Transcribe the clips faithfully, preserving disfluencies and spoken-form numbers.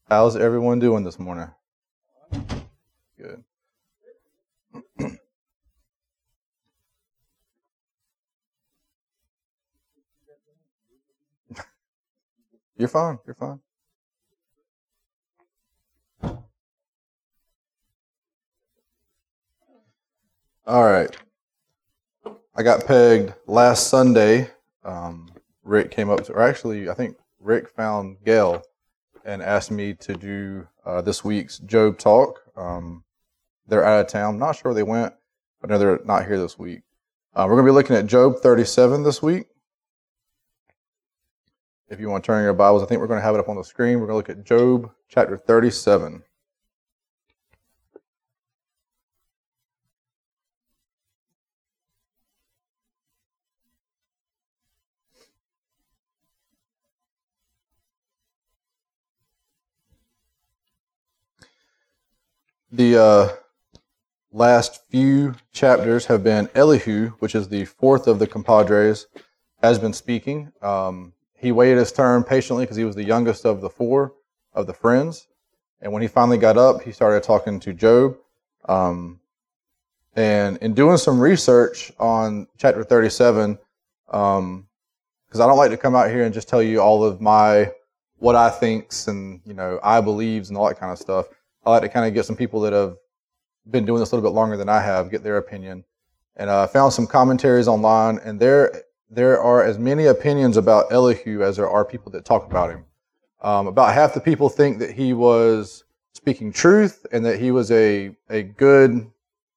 How's everyone doing this morning? Good. You're fine. You're fine. All right. I got pegged last Sunday. Um, Rick came up to, or actually, I think Rick found Gail and asked me to do uh, this week's Job talk. Um, they're out of town. I'm not sure where they went, but I know they're not here this week. Uh, we're going to be looking at Job thirty-seven this week. If you want to turn your Bibles, I think we're going to have it up on the screen. We're going to look at Job chapter thirty-seven. The uh, last few chapters have been Elihu, which is the fourth of the compadres, has been speaking. Um, he waited his turn patiently because he was the youngest of the four of the friends. And when he finally got up, he started talking to Job. Um, and in doing some research on chapter thirty-seven, um, because I don't like to come out here and just tell you all of my, what I thinks and, you know, I believes and all that kind of stuff. I like to kind of get some people that have been doing this a little bit longer than I have, get their opinion. And I uh, found some commentaries online, and there there are as many opinions about Elihu as there are people that talk about him. Um, about half the people think that he was speaking truth and that he was a, a good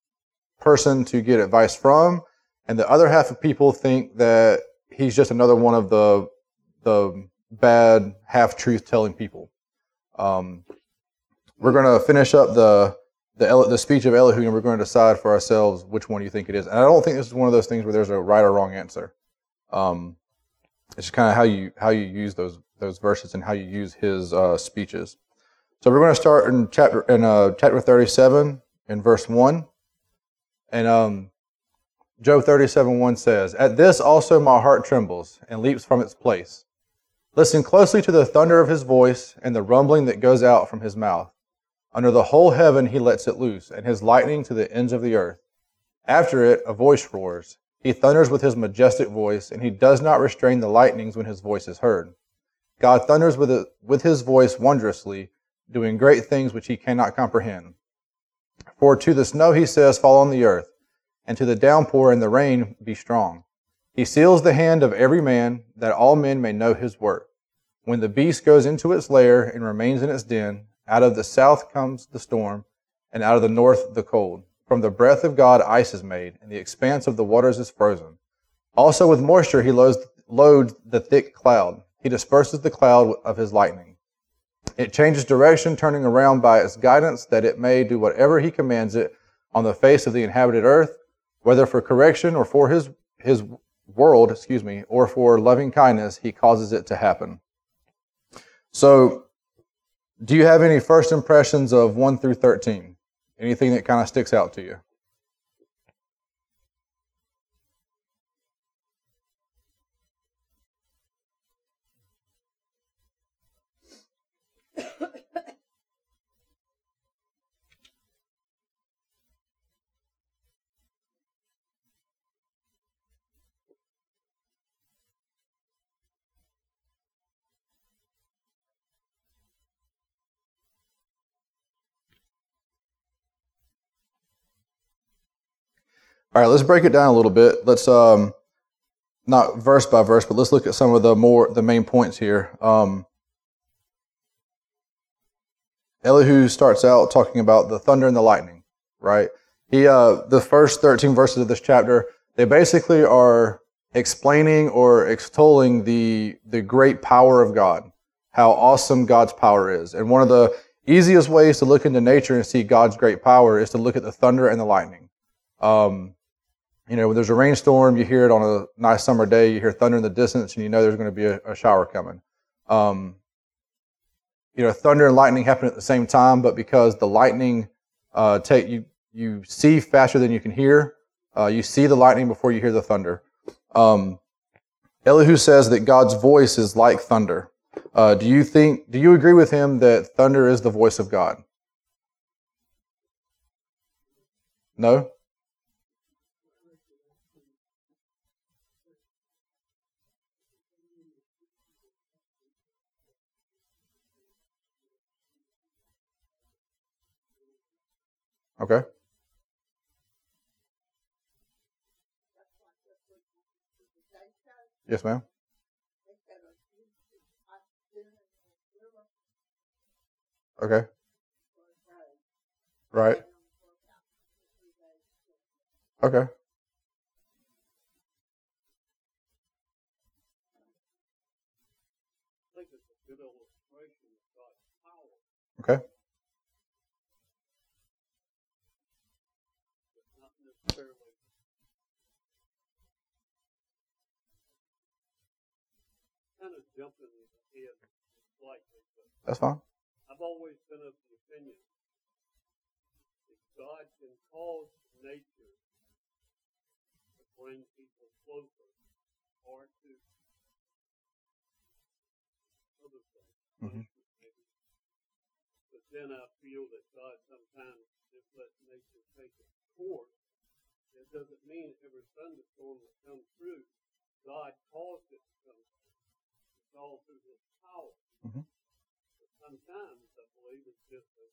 person to get advice from, and the other half of people think that he's just another one of the the bad half-truth telling people. Um, We're going to finish up the, the the speech of Elihu, and we're going to decide for ourselves which one you think it is. And I don't think this is one of those things where there's a right or wrong answer. Um, it's just kind of how you how you use those those verses and how you use his uh, speeches. So we're going to start in chapter in uh, chapter thirty-seven in verse one, and um, Job thirty-seven one says, "At this also my heart trembles and leaps from its place. Listen closely to the thunder of his voice and the rumbling that goes out from his mouth. Under the whole heaven he lets it loose, and his lightning to the ends of the earth. After it a voice roars. He thunders with his majestic voice, and he does not restrain the lightnings when his voice is heard. God thunders with, it, with his voice wondrously, doing great things which he cannot comprehend. For to the snow he says, fall on the earth, and to the downpour and the rain be strong. He seals the hand of every man, that all men may know his work. When the beast goes into its lair and remains in its den, out of the south comes the storm, and out of the north the cold. From the breath of God ice is made, and the expanse of the waters is frozen. Also with moisture he loads, loads the thick cloud. He disperses the cloud of his lightning. It changes direction, turning around by its guidance, that it may do whatever he commands it on the face of the inhabited earth, whether for correction or for his, his world, excuse me, or for loving kindness, he causes it to happen." So, do you have any first impressions of one through thirteen? Anything that kind of sticks out to you? All right, let's break it down a little bit. Let's um, not verse by verse, but let's look at some of the more the main points here. Um, Elihu starts out talking about the thunder and the lightning, right? He uh, the first thirteen verses of this chapter, they basically are explaining or extolling the the great power of God, how awesome God's power is. And one of the easiest ways to look into nature and see God's great power is to look at the thunder and the lightning. Um, You know, when there's a rainstorm, you hear it on a nice summer day, you hear thunder in the distance, and you know there's going to be a, a shower coming. Um, you know, thunder and lightning happen at the same time, but because the lightning uh, take you, you see faster than you can hear. Uh, you see the lightning before you hear the thunder. Um, Elihu says that God's voice is like thunder. Uh, do you think? Do you agree with him that thunder is the voice of God? No? Okay. Yes, ma'am. Okay. Right. Okay. Okay. That's fine. I've always been of the opinion that God can cause nature to bring people closer or to other things, Mm-hmm. maybe. But then I feel that God sometimes just lets nature take its course. It doesn't mean every thunderstorm that comes through, God caused it to come through. It's all through His power. Mm-hmm. Sometimes I believe it's just a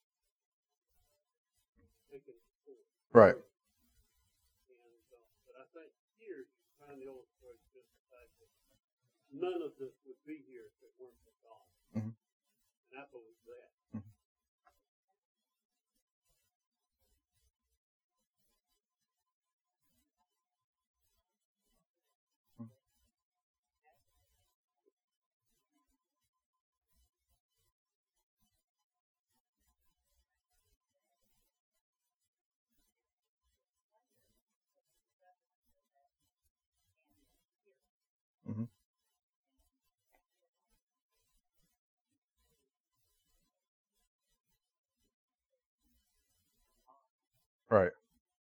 taking its course. Right. And, uh, but I think here he's trying to illustrate just the fact that none of this would be here if it weren't for God. Mm-hmm. And I believe that. Mm-hmm. Mm-hmm. Right.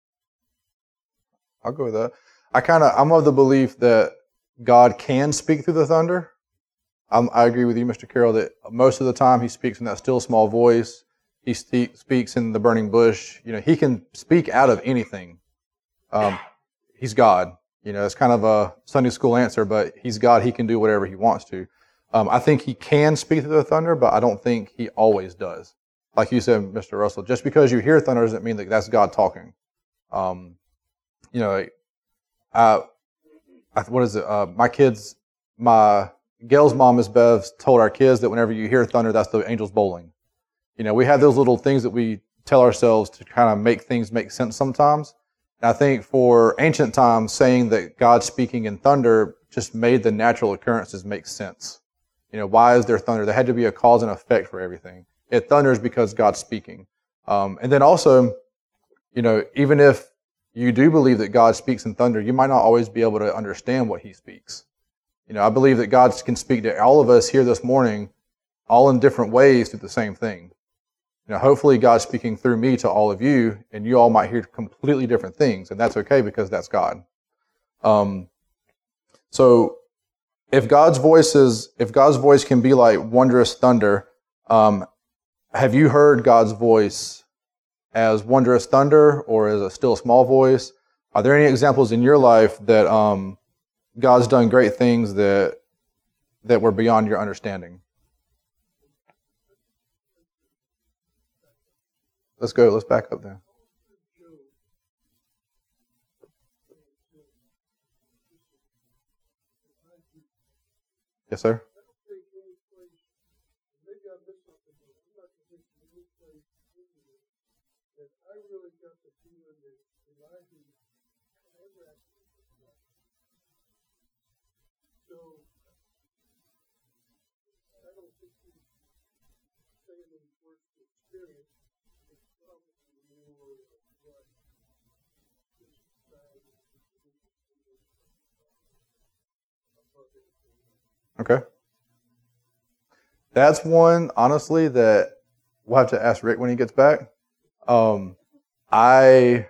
I'll go with that. I kind of I'm of the belief that God can speak through the thunder. I'm, I agree with you, Mister Carroll, that most of the time He speaks in that still small voice. He ste- speaks in the burning bush. You know, He can speak out of anything. Um, he's God. You know, it's kind of a Sunday school answer, but He's God. He can do whatever He wants to. Um, I think He can speak through the thunder, but I don't think He always does. Like you said, Mister Russell, just because you hear thunder doesn't mean that that's God talking. Um, you know, I, I, what is it? Uh, my kids, my Gail's mom, Miss Bev, told our kids that whenever you hear thunder, that's the angels bowling. You know, we have those little things that we tell ourselves to kind of make things make sense sometimes. And I think for ancient times, saying that God speaking in thunder just made the natural occurrences make sense. You know, why is there thunder? There had to be a cause and effect for everything. It thunders because God's speaking. Um, and then also, you know, even if you do believe that God speaks in thunder, you might not always be able to understand what He speaks. You know, I believe that God can speak to all of us here this morning, all in different ways through the same thing. You know, hopefully God's speaking through me to all of you, and you all might hear completely different things, and that's okay because that's God. Um, so, if God's voice is, if God's voice can be like wondrous thunder, um, have you heard God's voice as wondrous thunder or as a still small voice? Are there any examples in your life that um, God's done great things that that were beyond your understanding? Let's go. Let's back up there. Yes, sir. Okay. That's one, honestly, that we'll have to ask Rick when he gets back. Um, I,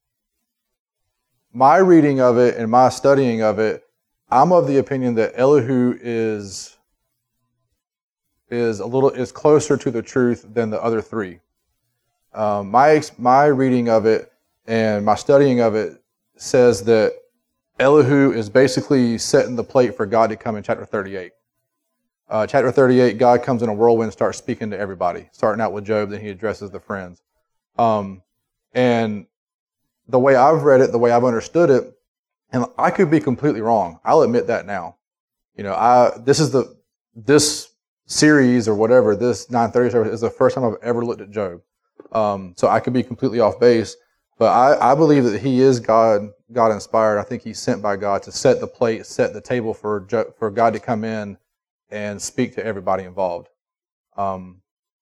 my reading of it and my studying of it, I'm of the opinion that Elihu is is a little is closer to the truth than the other three. Um, my my reading of it and my studying of it says that Elihu is basically setting the plate for God to come in chapter thirty-eight. Uh, chapter thirty-eight, God comes in a whirlwind and starts speaking to everybody, starting out with Job, then he addresses the friends. Um, and the way I've read it, the way I've understood it, and I could be completely wrong. I'll admit that now. You know, I this is the this series or whatever, this nine thirty service is the first time I've ever looked at Job. Um, so I could be completely off base, but I, I believe that he is God, God inspired. I think he's sent by God to set the plate, set the table for Jo- for God to come in and speak to everybody involved. Um,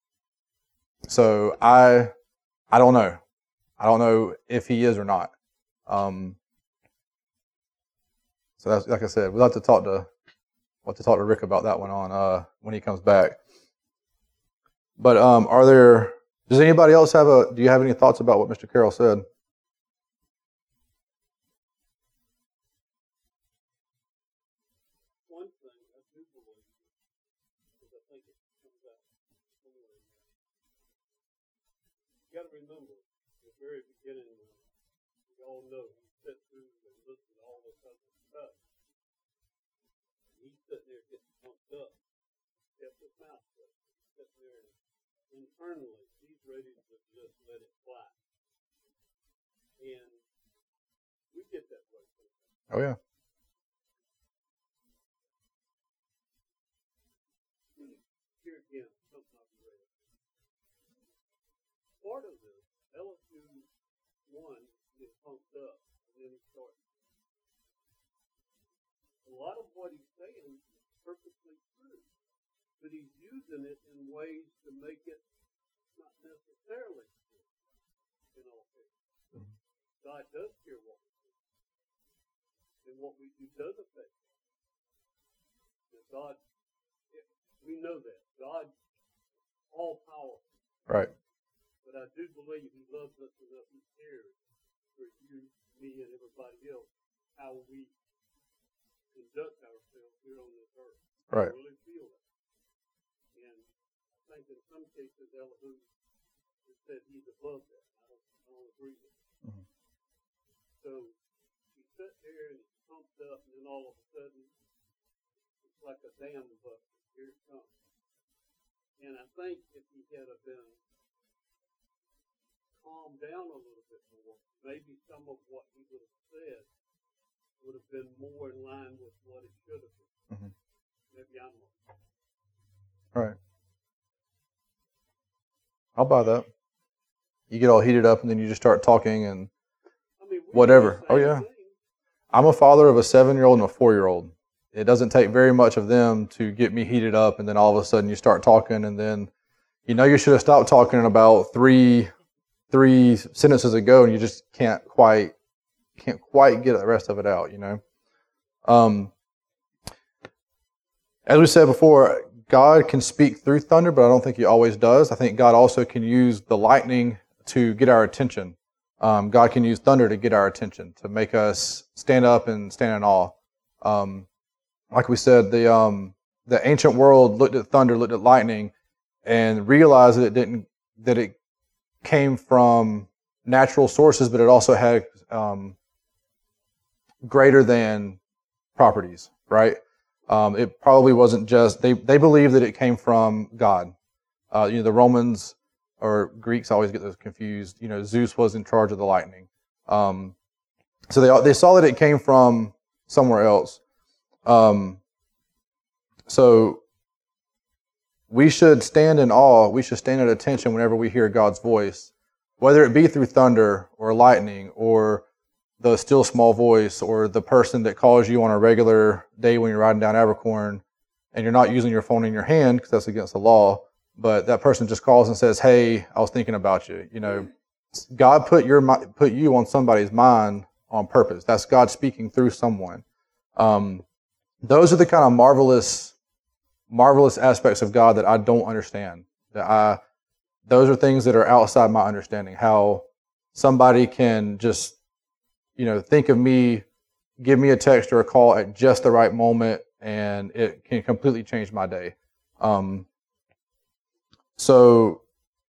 so I I don't know. I don't know if he is or not. Um, so that's, like I said, we'll have to talk to we'll have to talk to Rick about that one on uh, when he comes back. But um, are there? Does anybody else have a? Do you have any thoughts about what Mister Carroll said? One thing I do believe, because I think it comes out somewhere in there. You got to remember, at the very beginning, we all know he sat through and listened to all this other stuff. He's sitting there getting pumped up, kept his mouth shut, sitting there and internally, he's ready to just let it fly. And we get that way sometimes. Oh yeah. Here again, something I've read. Part of this, Elihu one gets pumped up, and then he starts. A lot of what he's saying is perfectly true, but he's using it in ways to make it not necessarily true. In all cases, mm-hmm. God does care what we do, and what we do does affect us. And God, we know that God, all powerful. Right. But I do believe He loves us enough. He cares for you, me, and everybody else how we conduct ourselves here on this earth. Right. I really feel that. And I think in some cases, Elihu has said he's above that. I don't, I don't agree with it. Mm-hmm. So he sat there and he's pumped up, and then all of a sudden, it's like a dam bust. Here it comes. And I think if he had been calmed down a little bit more, maybe some of what he would have said would have been more in line with what it should have been. Mm-hmm. Maybe I'm wrong. All right. I'll buy that. You get all heated up and then you just start talking and I mean, whatever. Oh, yeah. Thing. I'm a father of a seven-year-old and a four-year-old. It doesn't take very much of them to get me heated up, and then all of a sudden you start talking, and then you know you should have stopped talking about three three sentences ago, and you just can't quite can't quite get the rest of it out. You know. Um, as we said before, God can speak through thunder, but I don't think He always does. I think God also can use the lightning to get our attention. Um, God can use thunder to get our attention, to make us stand up and stand in awe. Um, Like we said, the um, the ancient world looked at thunder, looked at lightning, and realized that it didn't that it came from natural sources, but it also had um, greater than properties. Right? Um, it probably wasn't just they they believed that it came from God. Uh, you know, the Romans or Greeks always get those confused. You know, Zeus was in charge of the lightning, um, so they they saw that it came from somewhere else. Um, so we should stand in awe, we should stand at attention whenever we hear God's voice, whether it be through thunder or lightning or the still small voice or the person that calls you on a regular day when you're riding down Abercorn and you're not using your phone in your hand because that's against the law, but that person just calls and says, "Hey, I was thinking about you." You know, God put your put you on somebody's mind on purpose. That's God speaking through someone. Um, Those are the kind of marvelous, marvelous aspects of God that I don't understand. That I, those are things that are outside my understanding. How somebody can just, you know, think of me, give me a text or a call at just the right moment, and it can completely change my day. Um, So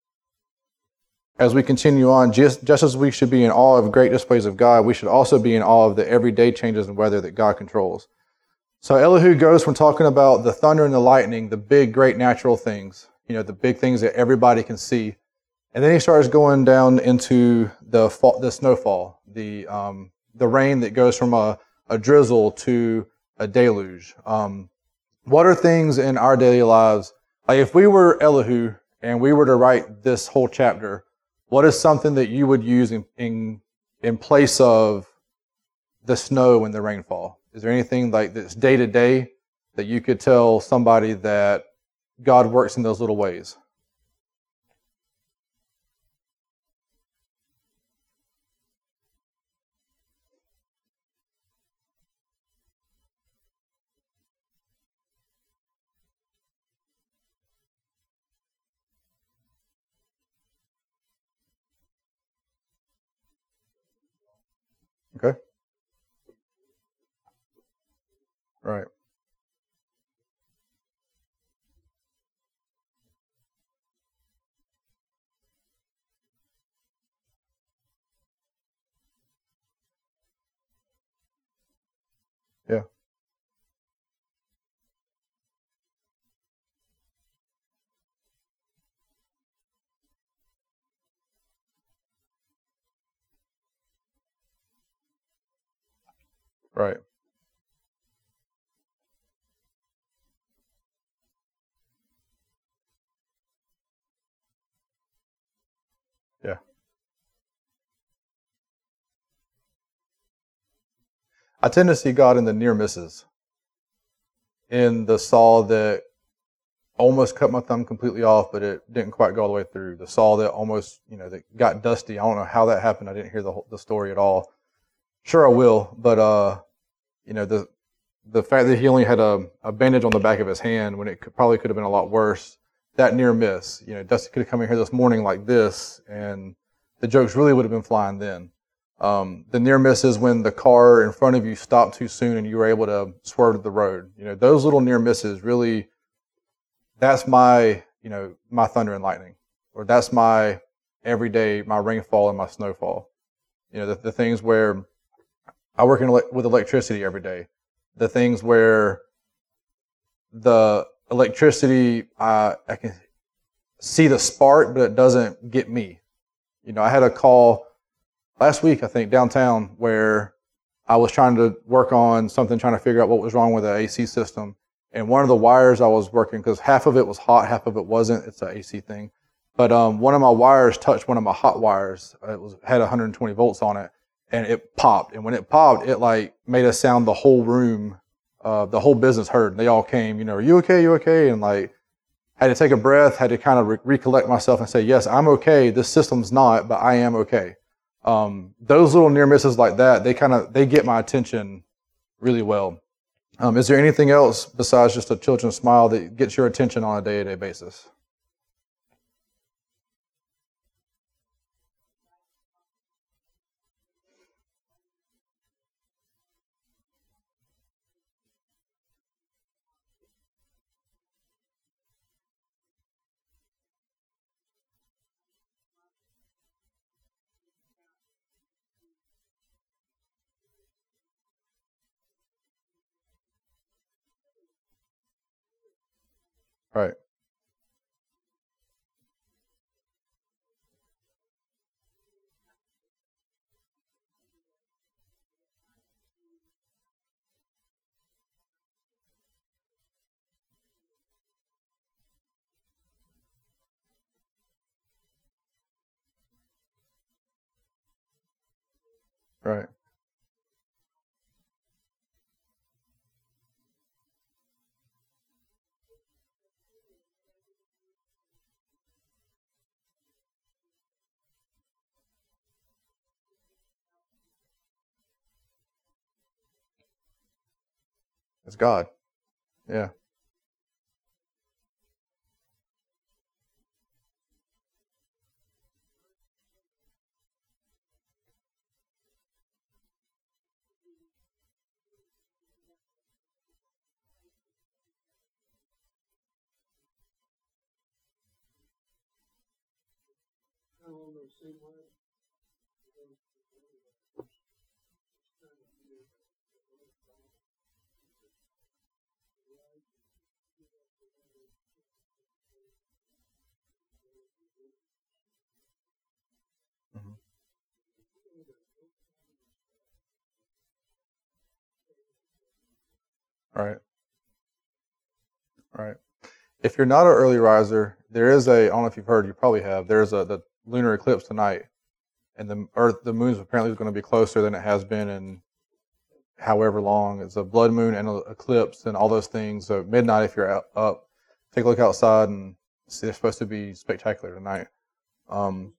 as we continue on, just, just as we should be in awe of great displays of God, we should also be in awe of the everyday changes in weather that God controls. So Elihu goes from talking about the thunder and the lightning, the big, great natural things, you know, the big things that everybody can see. And then he starts going down into the fall, the snowfall, the um, the rain that goes from a, a drizzle to a deluge. Um, what are things in our daily lives? Like if we were Elihu and we were to write this whole chapter, what is something that you would use in in, in place of the snow and the rainfall? Is there anything like that's day to day that you could tell somebody that God works in those little ways? Okay. Right. Yeah. Right. Yeah. I tend to see God in the near misses, in the saw that almost cut my thumb completely off, but it didn't quite go all the way through. The saw that almost, you know, that got dusty. I don't know how that happened. I didn't hear the whole, the story at all. Sure, I will, but uh, you know, the the fact that he only had a, a bandage on the back of his hand when it could, probably could have been a lot worse. That near miss, you know, Dusty could have come in here this morning like this, and the jokes really would have been flying then. Um, the near miss is when the car in front of you stopped too soon and you were able to swerve to the road. You know, those little near misses really, that's my, you know, my thunder and lightning, or that's my everyday, my rainfall and my snowfall. You know, the, the things where I work in, with electricity every day. The things where the electricity, uh, I can see the spark, but it doesn't get me. You know, I had a call last week, I think, downtown, where I was trying to work on something, trying to figure out what was wrong with the A C system. And one of the wires I was working, because half of it was hot, half of it wasn't. It's an A C thing. But um, one of my wires touched one of my hot wires. It was had one hundred twenty volts on it, and it popped. And when it popped, it like made a sound the whole room, uh, the whole business heard. They all came, you know, are you okay? You okay? And like, had to take a breath, had to kind of re- recollect myself and say, yes, I'm okay. This system's not, but I am okay. Um, those little near misses like that, they kind of, they get my attention really well. Um, is there anything else besides just a children's smile that gets your attention on a day-to-day basis? Right, right, it's God. Yeah, seem like those kind of weird. Mhm. Right. Right. If you're not an early riser, there is a, I don't know if you've heard, you probably have, there's a the lunar eclipse tonight, and the Earth, the moon's apparently going to be closer than it has been in however long. It's a blood moon and an eclipse and all those things. So midnight, if you're out, up, take a look outside and see. It's supposed to be spectacular tonight. Um,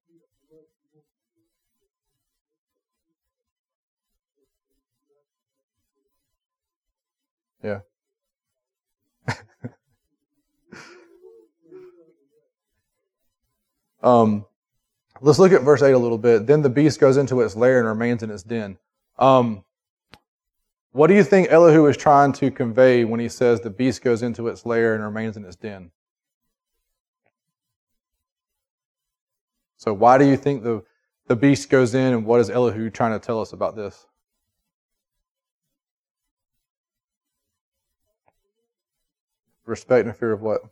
yeah. um, let's look at verse eight a little bit. Then the beast goes into its lair and remains in its den. Um, what do you think Elihu is trying to convey when he says the beast goes into its lair and remains in its den? So why do you think the, the beast goes in, and what is Elihu trying to tell us about this? Respect and fear of what?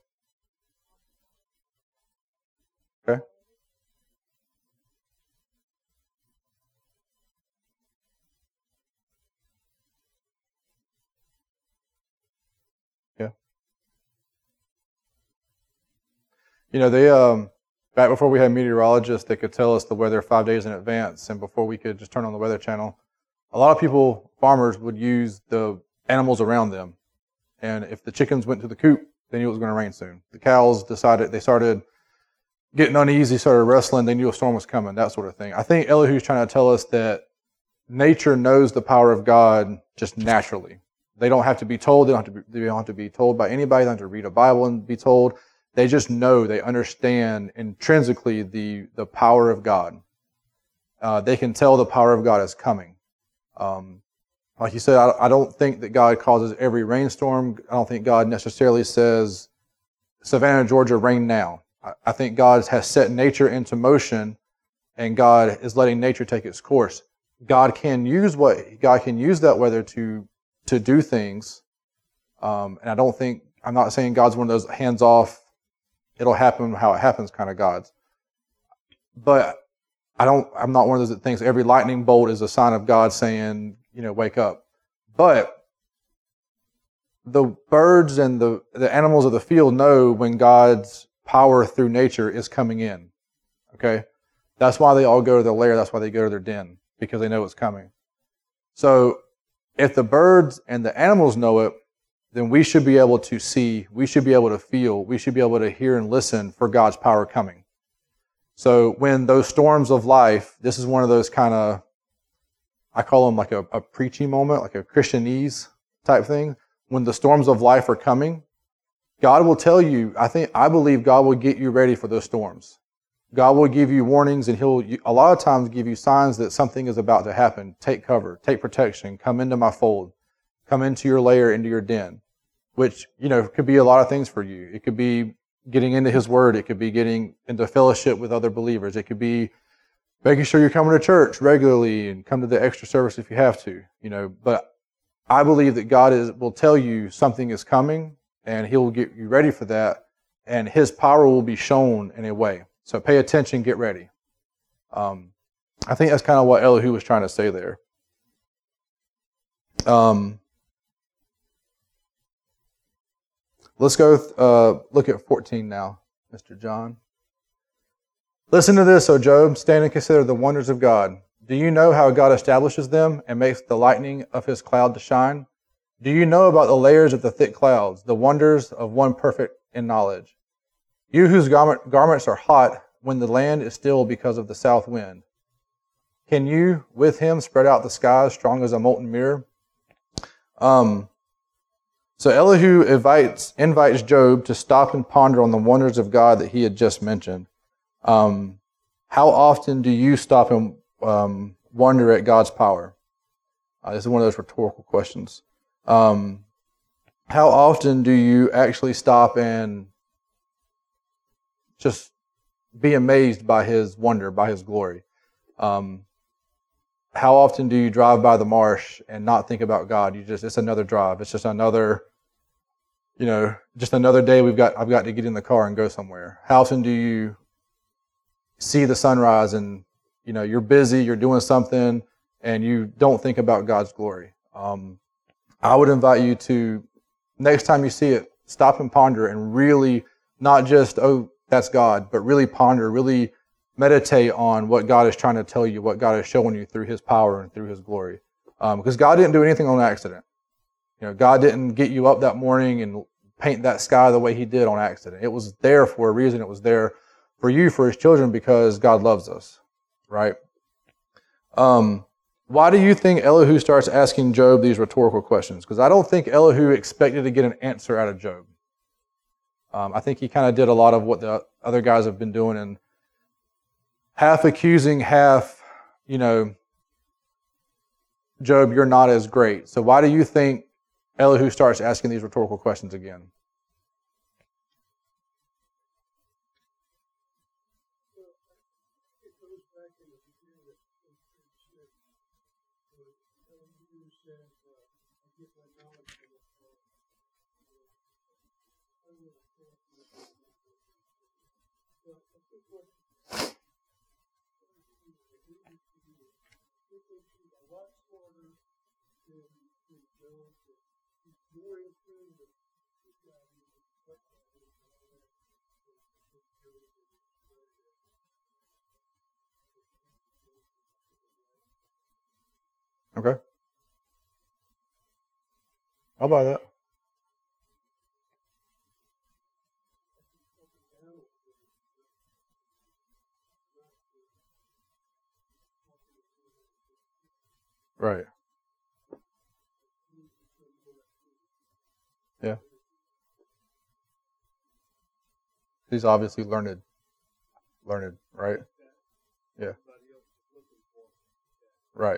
Okay. Yeah. You know, they um back before we had meteorologists that could tell us the weather five days in advance, and before we could just turn on the Weather Channel, a lot of people, farmers, would use the animals around them. And if the chickens went to the coop, they knew it was going to rain soon. The cows decided, they started getting uneasy, started wrestling, they knew a storm was coming, that sort of thing. I think Elihu's trying to tell us that nature knows the power of God just naturally. They don't have to be told, they don't have to be, they don't have to be told by anybody, they don't have to read a Bible and be told. They just know, they understand intrinsically the, the power of God. Uh, they can tell the power of God is coming. Um, Like you said, I, I don't think that God causes every rainstorm. I don't think God necessarily says, Savannah, Georgia, rain now. I, I think God has set nature into motion, and God is letting nature take its course. God can use what God can use that weather to to do things, um, and I don't think I'm not saying God's one of those hands off, it'll happen how it happens kind of gods. But I don't. I'm not one of those that thinks every lightning bolt is a sign of God saying, you know, wake up. But the birds and the, the animals of the field know when God's power through nature is coming in. Okay? That's why they all go to their lair. That's why they go to their den, because they know it's coming. So if the birds and the animals know it, then we should be able to see, we should be able to feel, we should be able to hear and listen for God's power coming. So when those storms of life, this is one of those kind of, I call them like a, a preachy moment, like a Christianese type thing. When the storms of life are coming, God will tell you, I think, I believe God will get you ready for those storms. God will give you warnings, and He'll a lot of times give you signs that something is about to happen. Take cover, take protection, come into my fold, come into your lair, into your den, which, you know, could be a lot of things for you. It could be getting into His Word. It could be getting into fellowship with other believers. It could be making sure you're coming to church regularly and come to the extra service if you have to, you know. But I believe that God is will tell you something is coming, and He will get you ready for that, and His power will be shown in a way. So pay attention, get ready. Um, I think that's kind of what Elihu was trying to say there. Um, let's go uh, look at fourteen now, Mister John. Listen to this, O Job. Stand and consider the wonders of God. Do you know how God establishes them and makes the lightning of His cloud to shine? Do you know about the layers of the thick clouds, the wonders of one perfect in knowledge? You whose garment, garments are hot when the land is still because of the south wind. Can you, with Him, spread out the skies strong as a molten mirror? Um, so Elihu invites, invites Job to stop and ponder on the wonders of God that he had just mentioned. Um, how often do you stop and um, wonder at God's power? Uh, this is one of those rhetorical questions. Um, how often do you actually stop and just be amazed by His wonder, by His glory. Um, how often do you drive by the marsh and not think about God? You just, it's another drive. It's just another, you know, just another day we've got, I've got to get in the car and go somewhere. How often do you see the sunrise and, you know, you're busy, you're doing something, and you don't think about God's glory? Um, I would invite you to, next time you see it, stop and ponder and really not just, oh, that's God, but really ponder, really meditate on what God is trying to tell you, what God is showing you through His power and through His glory. Um, because God didn't do anything on accident. You know, God didn't get you up that morning and paint that sky the way He did on accident. It was there for a reason. It was there for you, for His children, because God loves us, right? Um, why do you think Elihu starts asking Job these rhetorical questions? Because I don't think Elihu expected to get an answer out of Job. Um, I think he kind of did a lot of what the other guys have been doing and half accusing, half, you know, Job, you're not as great. So why do you think Elihu starts asking these rhetorical questions again? Okay. I'll buy that. Right. Yeah. He's obviously learned. Learned, right? Yeah. Right.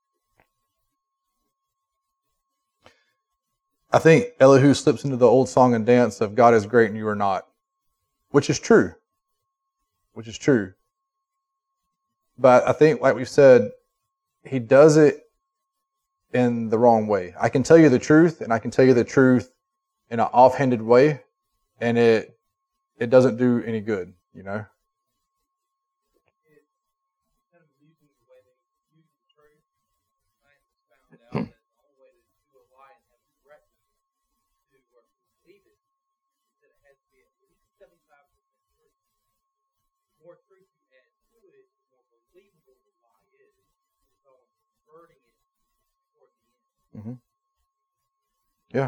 I think Elihu slips into the old song and dance of God is great and you are not, which is true. Which is true. But I think, like we said, he does it in the wrong way. I can tell you the truth, and I can tell you the truth in an offhanded way, and it it doesn't do any good, you know? Mm-hmm. Yeah.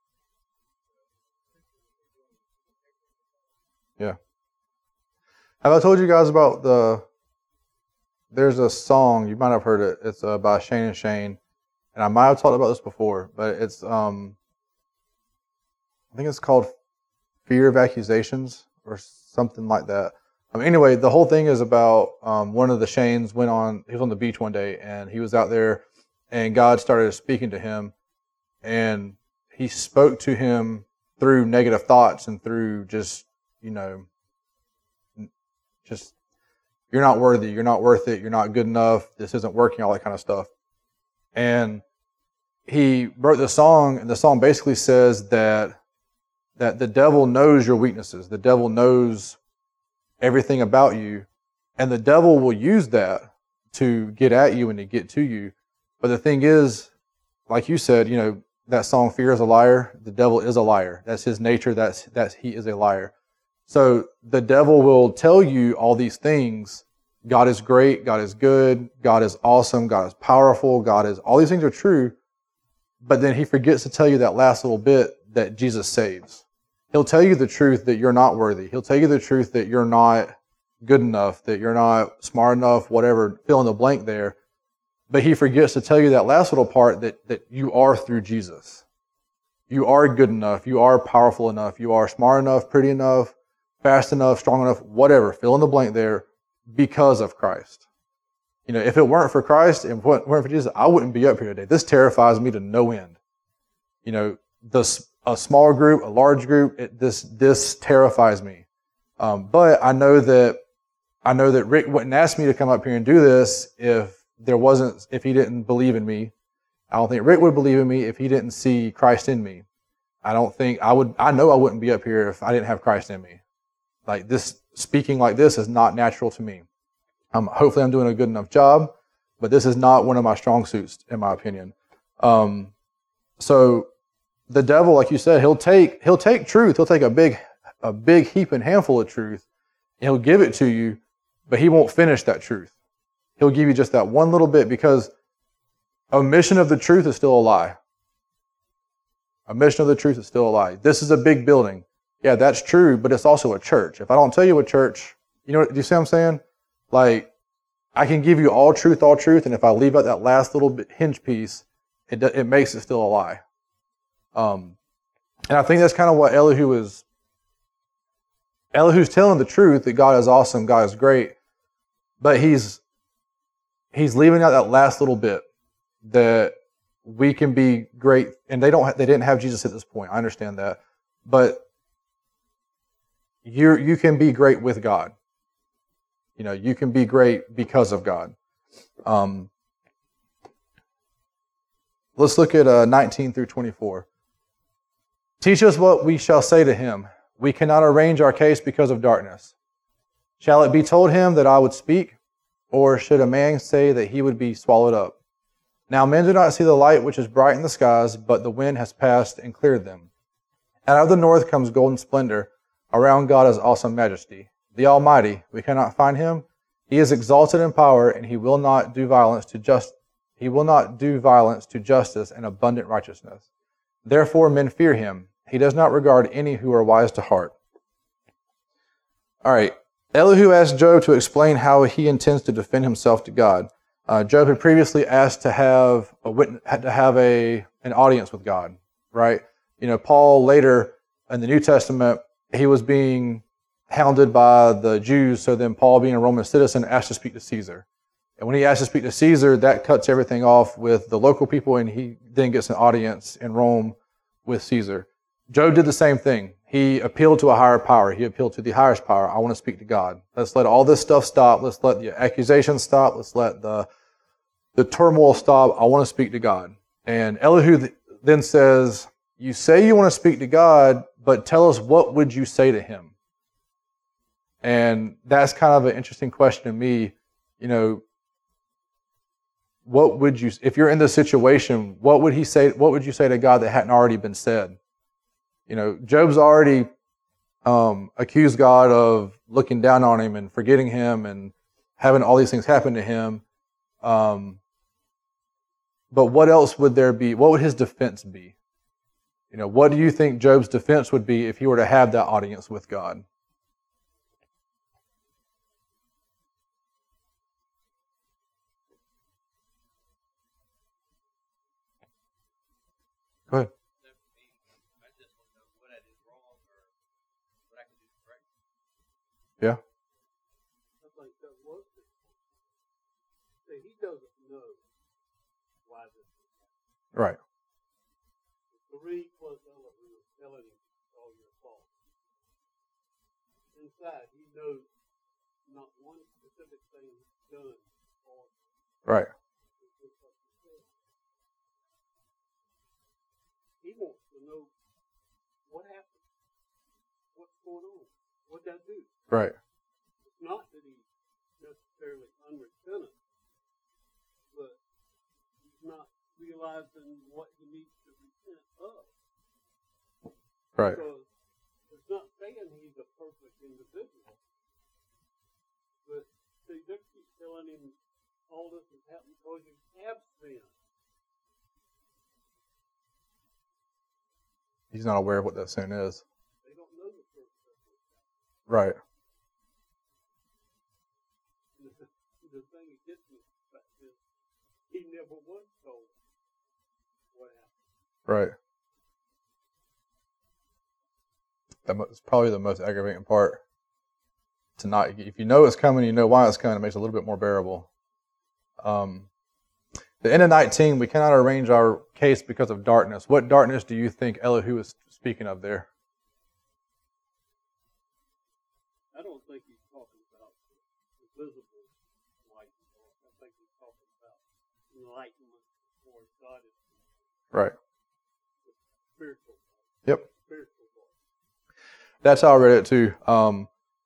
Yeah. Have I told you guys about the, there's a song, you might have heard it, it's uh, by Shane and Shane, and I might have talked about this before, but it's, um, I think it's called Fear of Accusations or something like that. Um, anyway, the whole thing is about um, one of the Shanes went on, he was on the beach one day, and he was out there, and God started speaking to him, and he spoke to him through negative thoughts and through just, you know, just, you're not worthy, you're not worth it, you're not good enough, this isn't working, all that kind of stuff. And he wrote the song, and the song basically says that that the devil knows your weaknesses. The devil knows everything about you, and the devil will use that to get at you and to get to you. But the thing is, like you said, you know, that song, Fear is a Liar, the devil is a liar. That's his nature, that's, that's he is a liar. So the devil will tell you all these things. God is great, God is good, God is awesome, God is powerful, God is, all these things are true, but then he forgets to tell you that last little bit that Jesus saves. He'll tell you the truth that you're not worthy. He'll tell you the truth that you're not good enough, that you're not smart enough, whatever, fill in the blank there. But he forgets to tell you that last little part that, that you are through Jesus. You are good enough. You are powerful enough. You are smart enough, pretty enough, fast enough, strong enough, whatever, fill in the blank there because of Christ. You know, if it weren't for Christ and weren't for Jesus, I wouldn't be up here today. This terrifies me to no end. You know, the, a small group, a large group, it, this this terrifies me. Um, but I know that I know that Rick wouldn't ask me to come up here and do this if there wasn't, if he didn't believe in me. I don't think Rick would believe in me if he didn't see Christ in me. I don't think I would, I know I wouldn't be up here if I didn't have Christ in me. Like this, speaking like this is not natural to me. Um, hopefully I'm doing a good enough job, but this is not one of my strong suits, in my opinion. Um, so the devil, like you said, he'll take, he'll take truth. He'll take a big, a big heap and handful of truth, and he'll give it to you, but he won't finish that truth. He'll give you just that one little bit, because omission of the truth is still a lie. Omission of the truth is still a lie. This is a big building. Yeah, that's true, but it's also a church. If I don't tell you a church, you know, do you see what I'm saying? Like, I can give you all truth, all truth, and if I leave out that last little bit hinge piece, it it makes it still a lie. Um, and I think that's kind of what Elihu is. Elihu's telling the truth that God is awesome, God is great, but he's he's leaving out that last little bit that we can be great, and they don't. They didn't have Jesus at this point. I understand that, but you you can be great with God. You know, you can be great because of God. Um, let's look at uh, nineteen through twenty-four. Teach us what we shall say to him. We cannot arrange our case because of darkness. Shall it be told him that I would speak, or should a man say that he would be swallowed up? Now men do not see the light which is bright in the skies, but the wind has passed and cleared them. Out of the north comes golden splendor. Around God is awesome majesty. The Almighty, we cannot find him. He is exalted in power, and he will not do violence to just he will not do violence to justice and abundant righteousness. Therefore men fear him. He does not regard any who are wise to heart. All right. Elihu asked Job to explain how he intends to defend himself to God. Uh, Job had previously asked to have a witness, had to have a an audience with God, right? You know, Paul later in the New Testament, he was being hounded by the Jews, so then Paul, being a Roman citizen, asked to speak to Caesar. And when he asked to speak to Caesar, that cuts everything off with the local people, and he then gets an audience in Rome with Caesar. Job did the same thing. He appealed to a higher power. He appealed to the highest power. I want to speak to God. Let's let all this stuff stop. Let's let the accusations stop. Let's let the the turmoil stop. I want to speak to God. And Elihu then says, you say you want to speak to God, but tell us, what would you say to him? And that's kind of an interesting question to me. You know, what would you, if you're in this situation, what would he say, what would you say to God that hadn't already been said? You know, Job's already um, accused God of looking down on him and forgetting him and having all these things happen to him. Um, but what else would there be? What would his defense be? You know, what do you think Job's defense would be if he were to have that audience with God? Go ahead. Yeah. I think that was it. See, he doesn't know why this is happening. Right. Three plus Elihu is telling him all your fault. Inside, he knows not one specific thing he's done or Right. he wants to know what happened, what's going on, what'd I do? Right. It's not that he's necessarily unrepentant, but he's not realizing what he needs to repent of. Right. Because it's not saying he's a perfect individual, but see, they keep telling him all this has happened because you have sinned. He's not aware of what that sin is. They don't know the first step. Right. The thing that gets me back is he never was told what happened. Right. That's probably the most aggravating part. To not, if you know it's coming, you know why it's coming, it makes it a little bit more bearable. Um, the end of nineteen, we cannot arrange our case because of darkness. What darkness do you think Elihu is speaking of there? I don't think he's talking about visible light and dark. I think he's talking about enlightenment before God is Right. spiritual. Yep. Spiritual dark. That's how I read it too. Um,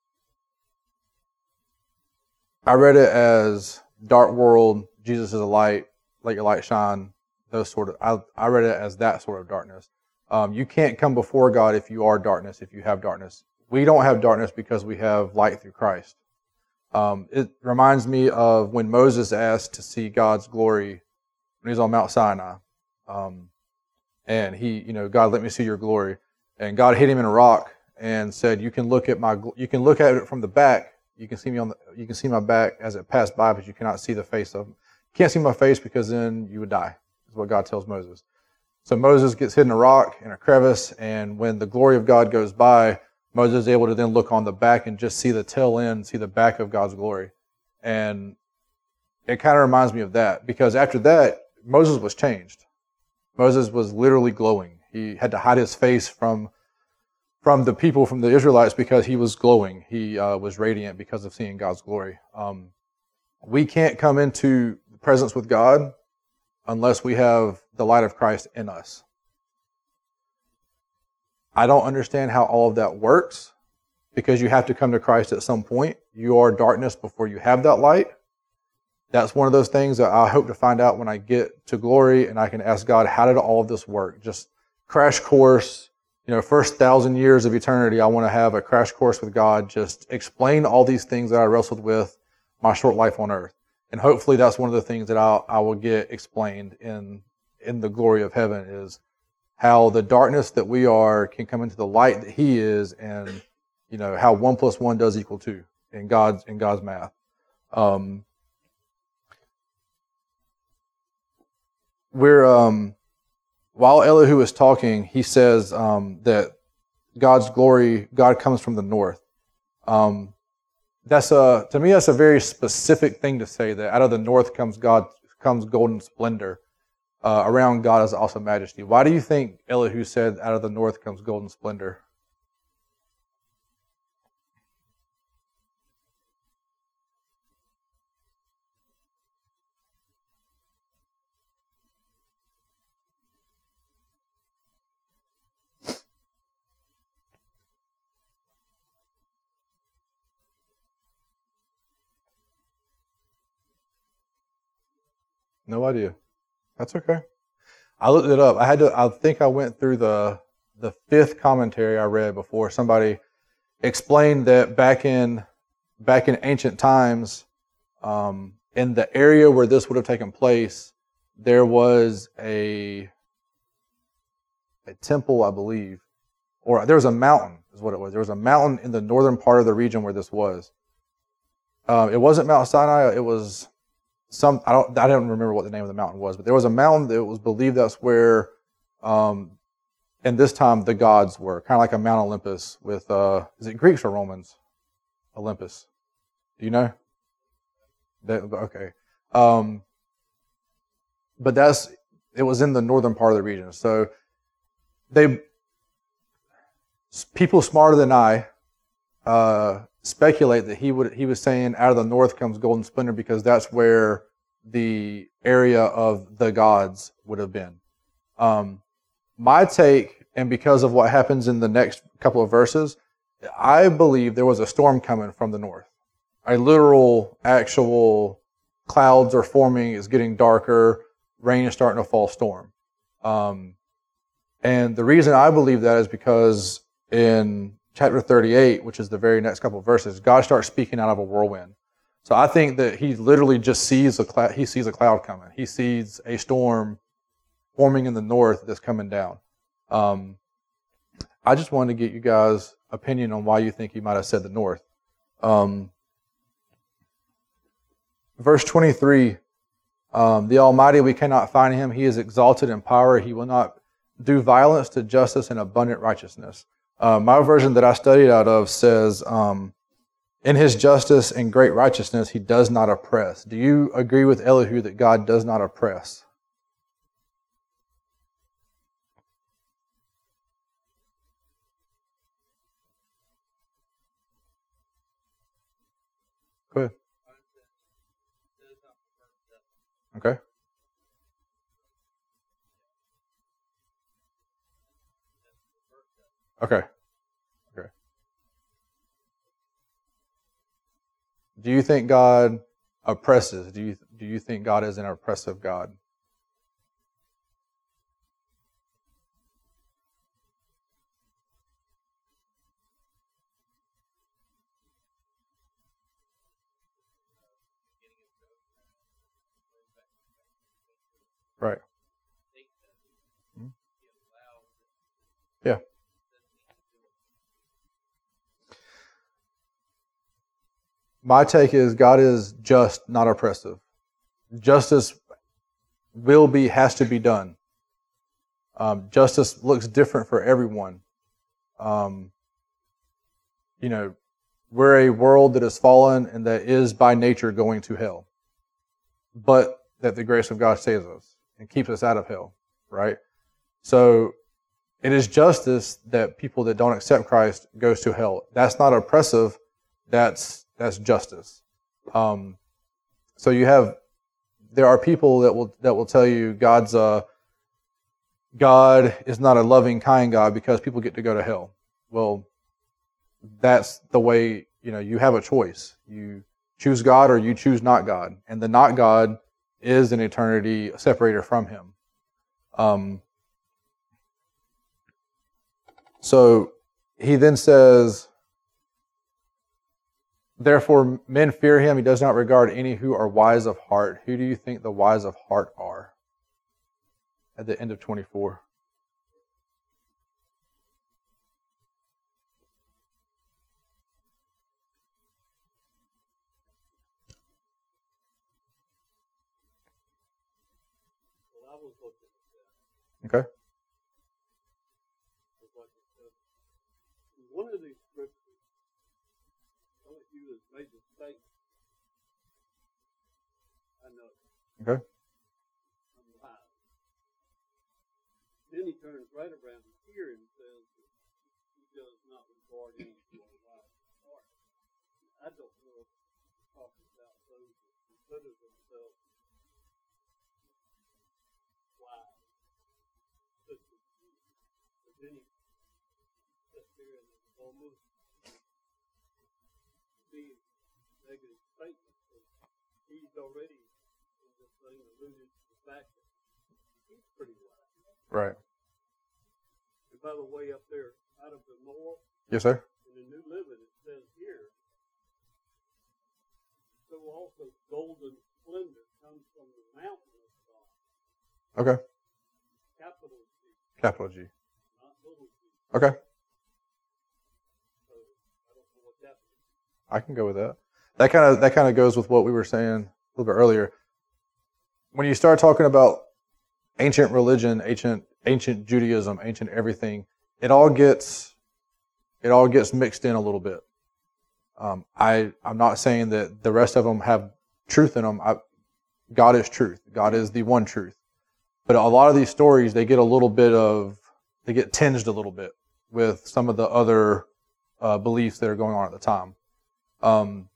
I read it as dark world, Jesus is a light, let your light shine. Those sort of, I, I read it as that sort of darkness. Um, you can't come before God if you are darkness, if you have darkness. We don't have darkness because we have light through Christ. Um, it reminds me of when Moses asked to see God's glory when he was on Mount Sinai. Um, and he, you know, God, let me see your glory. And God hit him in a rock and said, you can look at my, you can look at it from the back. You can see me on the, you can see my back as it passed by, but you cannot see the face of him. You can't see my face because then you would die, is what God tells Moses. So Moses gets hit in a rock, in a crevice, and when the glory of God goes by, Moses is able to then look on the back and just see the tail end, see the back of God's glory. And it kind of reminds me of that, because after that, Moses was changed. Moses was literally glowing. He had to hide his face from from the people, from the Israelites, because he was glowing. He uh, was radiant because of seeing God's glory. Um, we can't come into the presence with God unless we have the light of Christ in us. I don't understand how all of that works, because you have to come to Christ at some point. You are darkness before you have that light. That's one of those things that I hope to find out when I get to glory and I can ask God, how did all of this work? Just crash course, you know, first thousand years of eternity, I want to have a crash course with God. Just explain all these things that I wrestled with my short life on earth. And hopefully that's one of the things that I'll, I will get explained in, in the glory of heaven, is how the darkness that we are can come into the light that he is, and, you know, how one plus one does equal two in God's, in God's math. Um, we're, um, while Elihu is talking, he says, um, that God's glory, God comes from the north. Um, That's a, to me, that's a very specific thing to say, that out of the north comes God, comes golden splendor. Uh, around God is also majesty. Why do you think Elihu said out of the north comes golden splendor? No idea. That's okay. I looked it up. I had to, I think I went through the, the fifth commentary I read before somebody explained that back in, back in ancient times, um, in the area where this would have taken place, there was a, a temple, I believe, or there was a mountain, is what it was. There was a mountain in the northern part of the region where this was. Um, it wasn't Mount Sinai. It was some. I don't. I don't remember what the name of the mountain was, but there was a mountain that was believed that's where, um, and this time the gods were kind of like a Mount Olympus with. Uh, is it Greeks or Romans? Olympus. Do you know? That, okay. Um, but that's. It was in the northern part of the region, so they. People smarter than I. Uh, speculate that he would he was saying out of the north comes golden splendor because that's where the area of the gods would have been. Um, my take, and because of what happens in the next couple of verses, I believe there was a storm coming from the north. A literal, actual clouds are forming, it's getting darker, rain is starting to fall, storm. Um, and the reason I believe that is because in chapter thirty-eight, which is the very next couple of verses, God starts speaking out of a whirlwind. So I think that he literally just sees a cloud, he sees a cloud coming. He sees a storm forming in the north that's coming down. Um, I just wanted to get you guys' opinion on why you think he might have said the north. Um, verse twenty-three, um, the Almighty, we cannot find him. He is exalted in power. He will not do violence to justice and abundant righteousness. Uh, my version that I studied out of says, um, in his justice and great righteousness, he does not oppress. Do you agree with Elihu that God does not oppress? Go ahead. I Okay. Okay. Okay. Do you think God oppresses? Do you do you think God is an oppressive God? Right. Mhm. Yeah. My take is God is just, not oppressive. Justice will be, has to be done. Um, justice looks different for everyone. Um, you know, we're a world that is fallen and that is by nature going to hell, but that the grace of God saves us and keeps us out of hell, right? So it is justice that people that don't accept Christ goes to hell. That's not oppressive. That's that's justice. Um, so you have there are people that will that will tell you God's uh God is not a loving, kind God because people get to go to hell. Well, that's the way, you know, you have a choice. You choose God or you choose not God. And the not God is an eternity separated from him. Um, so he then says, therefore men fear him. He does not regard any who are wise of heart. Who do you think the wise of heart are? At the end of twenty-four. Well, I was looking at that. Okay. One of these scriptures, some of you has made the statement. I know. Okay. I'm lying. Then he turns right around here and says that he does not regard any who are wise of heart. I don't know if he's talking about those that consider themselves wise. But then he sits there and it's almost being negative statement. So he's already in this thing alluded to the fact that he's pretty wise. Right. And by the way, up there, out of the north, Yes, sir. in the New Living, it says here, so also golden splendor comes from the mountain of God. Okay. Capital G, Capital G. not little g. Okay. So I don't know what that means. I can go with that. That kind of that kind of goes with what we were saying a little bit earlier. When you start talking about ancient religion, ancient ancient Judaism, ancient everything, it all gets it all gets mixed in a little bit. Um, I I'm not saying that the rest of them have truth in them. I, God is truth. God is the one truth. But a lot of these stories, they get a little bit of they get tinged a little bit with some of the other uh, beliefs that are going on at the time. Um,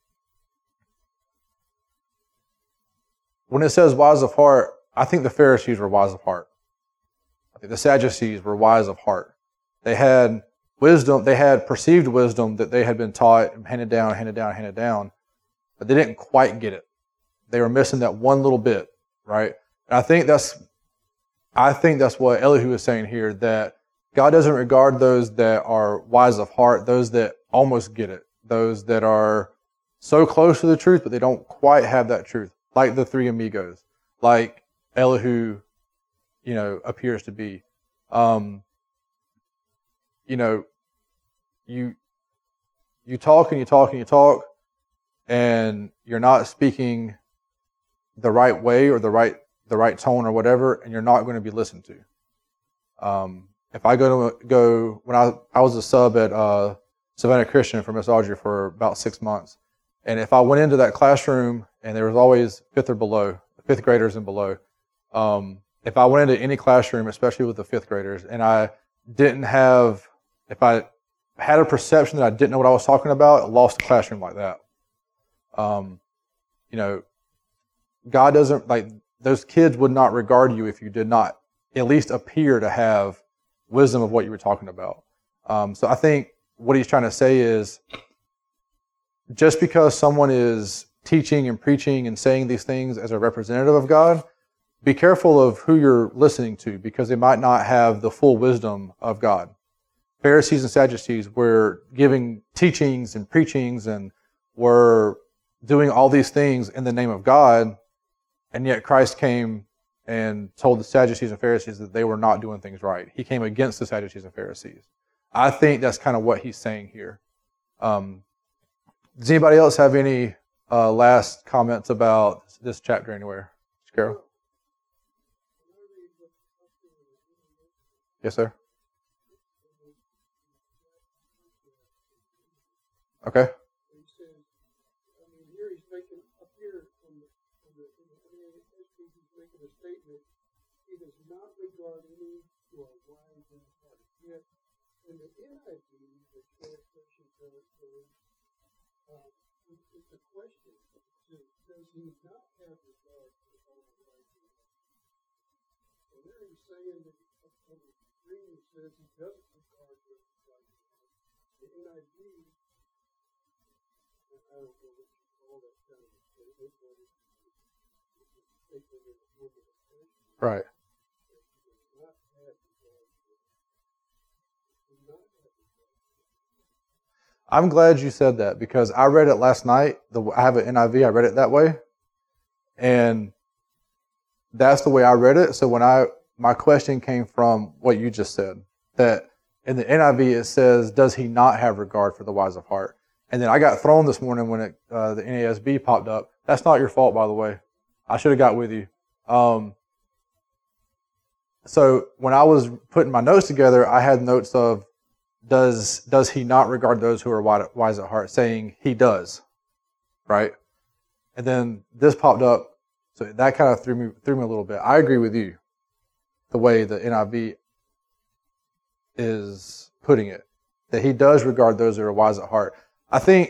when it says wise of heart, I think the Pharisees were wise of heart. I think the Sadducees were wise of heart. They had wisdom, they had perceived wisdom that they had been taught and handed down, handed down, handed down, but they didn't quite get it. They were missing that one little bit, right? And I think that's I think that's what Elihu is saying here, that God doesn't regard those that are wise of heart, those that almost get it, those that are so close to the truth, but they don't quite have that truth, like the three amigos, like Elihu, you know, appears to be. Um, you know, you you talk and you talk and you talk, and you're not speaking the right way or the right the right tone or whatever, and you're not going to be listened to. Um, if I go to go when I I was a sub at uh, Savannah Christian for Miss Audrey for about six months, and if I went into that classroom and there was always fifth or below, fifth graders and below, um, if I went into any classroom, especially with the fifth graders, and I didn't have, if I had a perception that I didn't know what I was talking about, I lost the classroom like that. Um, you know, God doesn't like. those kids would not regard you if you did not at least appear to have wisdom of what you were talking about. Um, so I think what he's trying to say is, just because someone is teaching and preaching and saying these things as a representative of God, be careful of who you're listening to, because they might not have the full wisdom of God. Pharisees and Sadducees were giving teachings and preachings and were doing all these things in the name of God, and yet Christ came and told the Sadducees and Pharisees that they were not doing things right. He came against the Sadducees and Pharisees. I think that's kind of what he's saying here. Um, does anybody else have any uh, last comments about this chapter anywhere? Carol? Yes, sir. Okay. He says, I mean, here he's making, up here from the, from the, from the N A S B, he's making a statement. He does not regard any who are wise in heart. Yet, in the N I V, the translation does say, uh, it's, it's a question. It says, does he not have regard for all the wise in heart? So there he's saying that from the screen it says he doesn't regard the wise in heart. The N I V, I don't know what you call that kind of a statement, but it's, it's a statement in the form of a question. Right. That he does not have regard for. He does not have regard for. I'm glad you said that, because I read it last night. The, I have an N I V. I read it that way, and that's the way I read it. So when I my question came from what you just said, that in the N I V it says, "Does he not have regard for the wise of heart?" And then I got thrown this morning when it, uh, the N A S B popped up. That's not your fault, by the way. I should have got with you. Um, so when I was putting my notes together, I had notes of, does does he not regard those who are wise at heart, saying he does, right? And then this popped up, so that kind of threw me threw me a little bit. I agree with you, the way the N I V is putting it, that he does regard those who are wise at heart. I think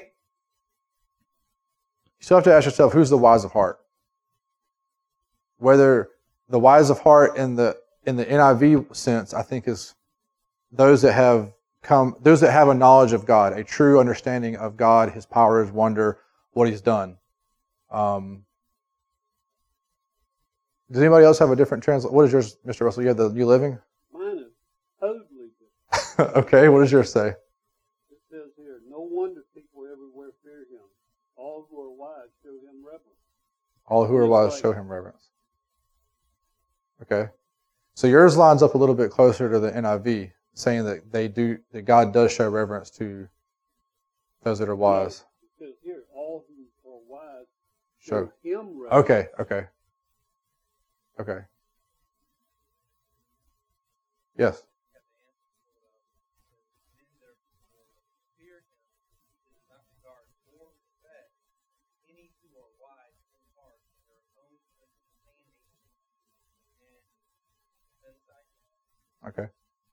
you still have to ask yourself, who's the wise of heart? Whether the wise of heart in the in the N I V sense, I think, is those that have come, those that have a knowledge of God, a true understanding of God, His power, His wonder, what He's done. Um, does anybody else have a different translation? What is yours, Mister Russell? You have the New Living? Mine is totally different. Okay, what does yours say? It says here, no wonder people everywhere fear him. All who are wise show him reverence. All who are wise show him reverence. Okay. So yours lines up a little bit closer to the N I V, saying that they do, that God does show reverence to those that are wise. It says here, all who are wise Show show him reverence. Okay, okay. Okay. Yes. Okay.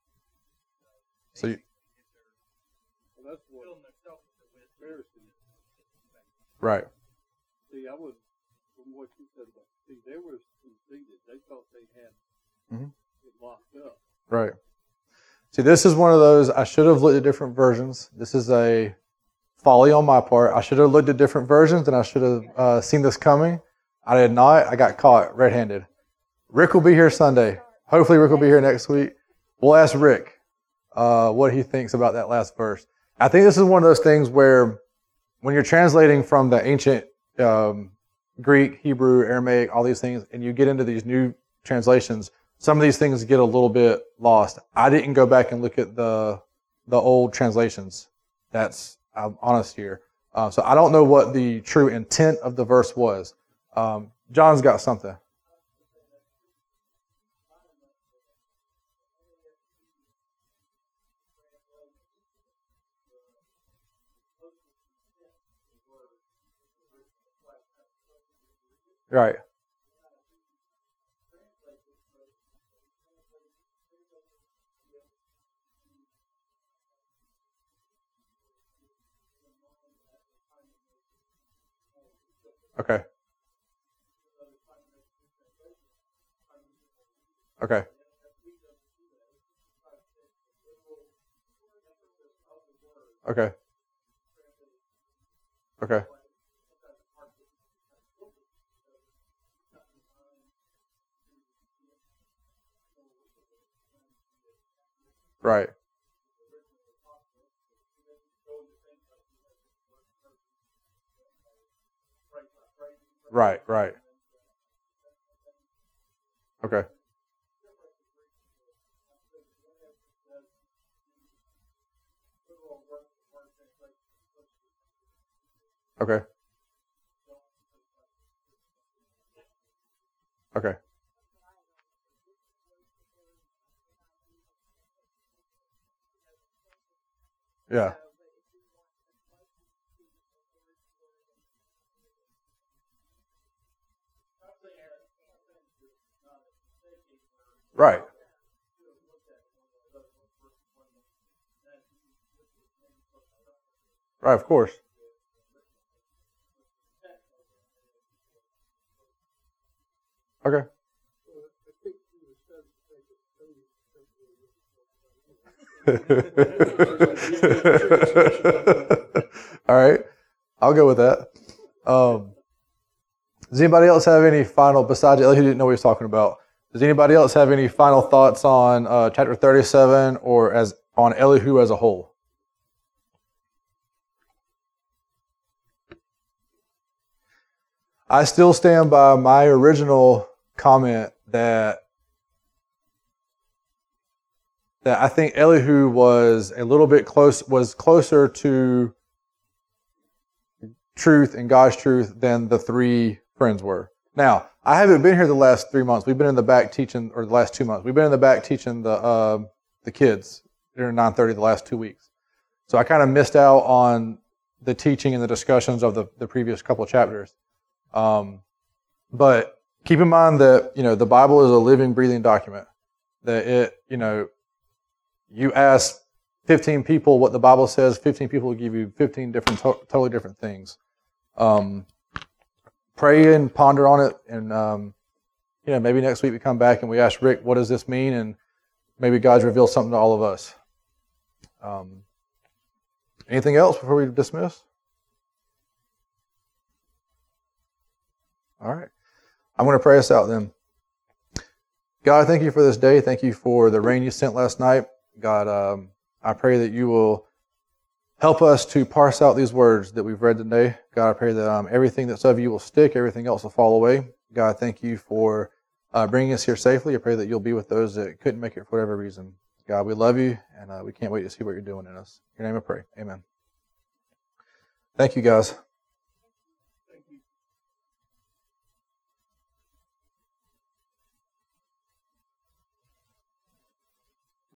So you, Well, that's what Pharisees. right. See, I would, from what you said about, see, they were conceited. They thought they had Mhm. it locked up. Right. See, this is one of those, I should have looked at different versions. This is a folly on my part. I should have looked at different versions, and I should have uh, seen this coming. I did not. I got caught red-handed. Rick will be here Sunday. Hopefully Rick will be here next week. We'll ask Rick uh, what he thinks about that last verse. I think this is one of those things where when you're translating from the ancient um, Greek, Hebrew, Aramaic, all these things, and you get into these new translations, some of these things get a little bit lost. I didn't go back and look at the the old translations. That's, I'm honest here. Uh, so I don't know what the true intent of the verse was. Um, John's got something. Right. Okay. Okay. Okay. Okay. Right. Right. Right. Okay. Okay. Okay. Yeah. Right. Right. Of course. Okay. All right. I'll go with that. Um, does anybody else have any final, besides Ellie who didn't know what he was talking about, does anybody else have any final thoughts on uh, chapter thirty-seven or as on Elihu as a whole? I still stand by my original comment that that I think Elihu was a little bit close, was closer to truth and God's truth than the three friends were. Now, I haven't been here the last three months. We've been in the back teaching, or the last two months. We've been in the back teaching the uh, the kids during nine thirty the last two weeks. So I kind of missed out on the teaching and the discussions of the, the previous couple of chapters. Um, but keep in mind that, you know, the Bible is a living, breathing document. That it, you know, you ask fifteen people what the Bible says, fifteen people will give you fifteen different, to- totally different things. Um, pray and ponder on it, and um, you know, maybe next week we come back and we ask Rick, what does this mean? And maybe God's revealed something to all of us. Um, anything else before we dismiss? All right. I'm going to pray us out then. God, thank you for this day. Thank you for the rain you sent last night. God, um, I pray that you will help us to parse out these words that we've read today. God, I pray that um, everything that's of you will stick, everything else will fall away. God, thank you for uh, bringing us here safely. I pray that you'll be with those that couldn't make it for whatever reason. God, we love you, and uh, we can't wait to see what you're doing in us. In your name I pray. Amen. Thank you, guys.